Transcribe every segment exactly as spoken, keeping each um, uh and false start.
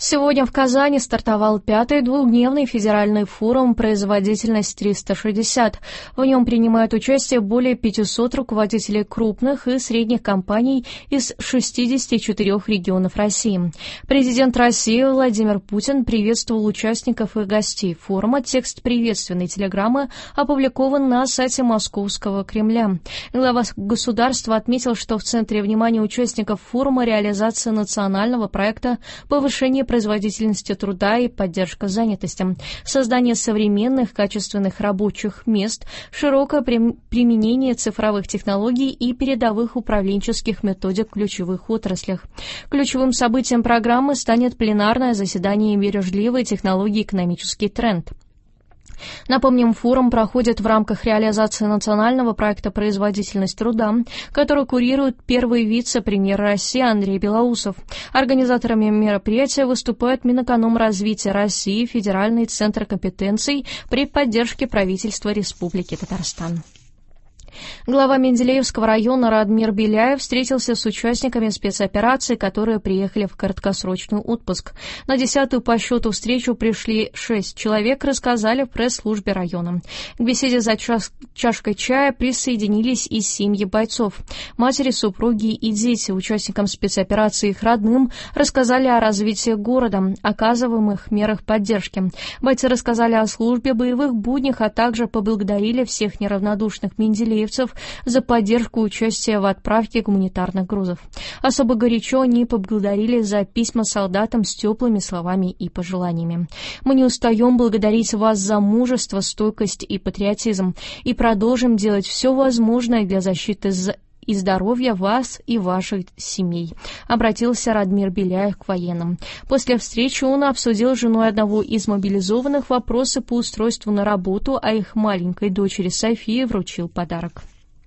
Сегодня в Казани стартовал пятый двухдневный федеральный форум «Производительность триста шестьдесят». В нем принимают участие более пятисот руководителей крупных и средних компаний из шестидесяти четырёх регионов России. Президент России Владимир Путин приветствовал участников и гостей форума. Текст приветственной телеграммы опубликован на сайте Московского Кремля. Глава государства отметил, что в центре внимания участников форума реализация национального проекта повышения производительности труда и поддержка занятости, создание современных качественных рабочих мест, широкое применение цифровых технологий и передовых управленческих методик в ключевых отраслях. Ключевым событием программы станет пленарное заседание «Бережливые технологии. Экономический тренд». Напомним, форум проходит в рамках реализации национального проекта «Производительность труда», который курирует первый вице-премьер России Андрей Белоусов. Организаторами мероприятия выступают Минэкономразвития России, Федеральный центр компетенций при поддержке правительства Республики Татарстан. Глава Менделеевского района Радмир Беляев встретился с участниками спецоперации, которые приехали в краткосрочный отпуск. На десятую по счету встречу пришли шесть человек, рассказали в пресс-службе района. К беседе за чаш- чашкой чая присоединились и семьи бойцов. Матери, супруги и дети участникам спецоперации и их родным рассказали о развитии города, оказываемых мерах поддержки. Бойцы рассказали о службе, боевых буднях, а также поблагодарили всех неравнодушных менделеевцев за поддержку участия в отправке гуманитарных грузов. Особо горячо они поблагодарили за письма солдатам с теплыми словами и пожеланиями. «Мы не устаем благодарить вас за мужество, стойкость и патриотизм и продолжим делать все возможное для защиты и здоровья вас и ваших семей», — обратился Радмир Беляев к военным. После встречи он обсудил с женой одного из мобилизованных вопросы по устройству на работу, а их маленькой дочери Софии вручил подарок.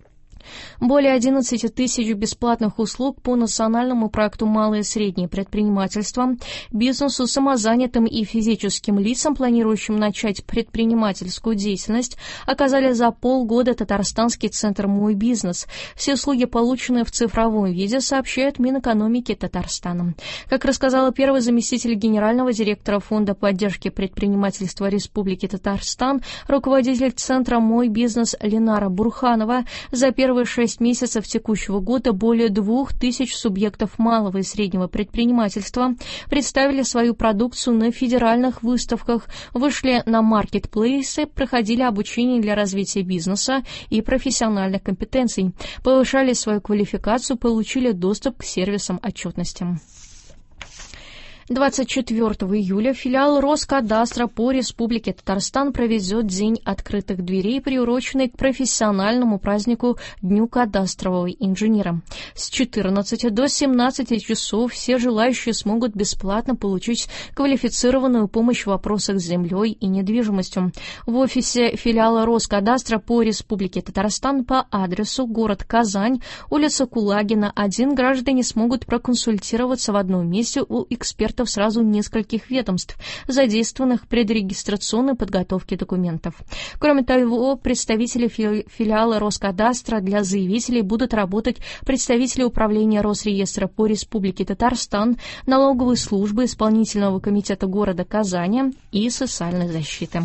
Более одиннадцати тысяч бесплатных услуг по национальному проекту «Малое и среднее предпринимательство» бизнесу, самозанятым и физическим лицам, планирующим начать предпринимательскую деятельность, оказали за полгода Татарстанский центр «Мой бизнес». Все услуги, полученные в цифровом виде, сообщает Минэкономики Татарстана. Как рассказала первый заместитель генерального директора Фонда поддержки предпринимательства Республики Татарстан, руководитель центра «Мой бизнес» Ленара Бурханова, за первые шесть месяцев текущего года более двух тысяч субъектов малого и среднего предпринимательства представили свою продукцию на федеральных выставках, вышли на маркетплейсы, проходили обучение для развития бизнеса и профессиональных компетенций, повышали свою квалификацию, получили доступ к сервисам отчетности. двадцать четвёртого июля филиал Роскадастра по Республике Татарстан проведет День открытых дверей, приуроченный к профессиональному празднику Дню кадастрового инженера. С четырнадцати до семнадцати часов все желающие смогут бесплатно получить квалифицированную помощь в вопросах с землей и недвижимостью. В офисе филиала Роскадастра по Республике Татарстан по адресу город Казань, улица Кулагина, один, граждане смогут проконсультироваться в одном месте у экспертов сразу нескольких ведомств, задействованных при регистрационной подготовке документов. Кроме того, представители фили- филиала Роскадастра для заявителей будут работать представители Управления Росреестра по Республике Татарстан, налоговой службы, исполнительного комитета города Казани и социальной защиты.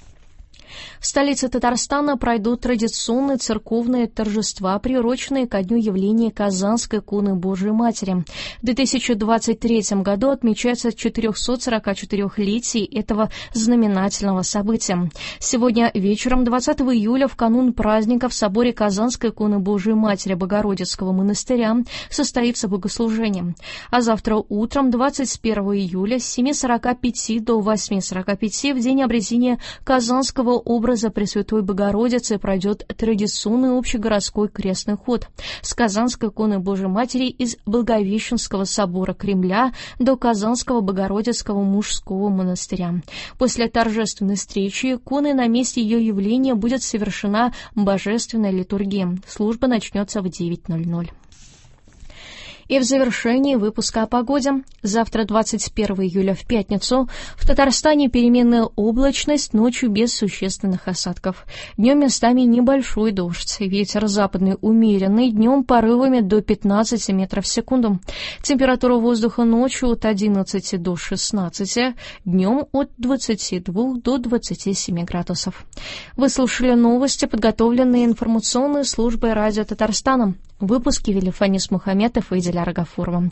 В столице Татарстана пройдут традиционные церковные торжества, приуроченные ко дню явления Казанской иконы Божией Матери. В две тысячи двадцать третьем году отмечается четырехсотсорокачетырёхлетие этого знаменательного события. Сегодня вечером, двадцатого июля, в канун праздника, в соборе Казанской иконы Божией Матери Богородицкого монастыря состоится богослужение. А завтра утром, двадцать первого июля, с семи сорока пяти до восьми сорока пяти, в день обретения Казанского образа Пресвятой Богородицы, пройдет традиционный общегородской крестный ход с Казанской иконы Божией Матери из Благовещенского собора Кремля до Казанского Богородицкого мужского монастыря. После торжественной встречи иконы на месте ее явления будет совершена божественная литургия. Служба начнется в девять ноль ноль. И в завершении выпуска о погоде. Завтра, двадцать первого июля, в пятницу, в Татарстане переменная облачность, ночью без существенных осадков. Днем местами небольшой дождь. Ветер западный умеренный, днем порывами до пятнадцати метров в секунду. Температура воздуха ночью от одиннадцати до шестнадцати, днем от двадцати двух до двадцати семи градусов. Вы слушали новости, подготовленные информационной службой радио Татарстана. Выпуски вели Фанис Мухаметов и Диляра Гафурова.